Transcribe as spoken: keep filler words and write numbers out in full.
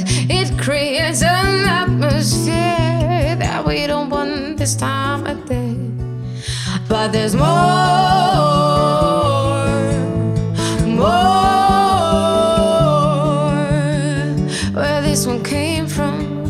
It creates an atmosphere that we don't want this time of day. But there's more, more where this one came from.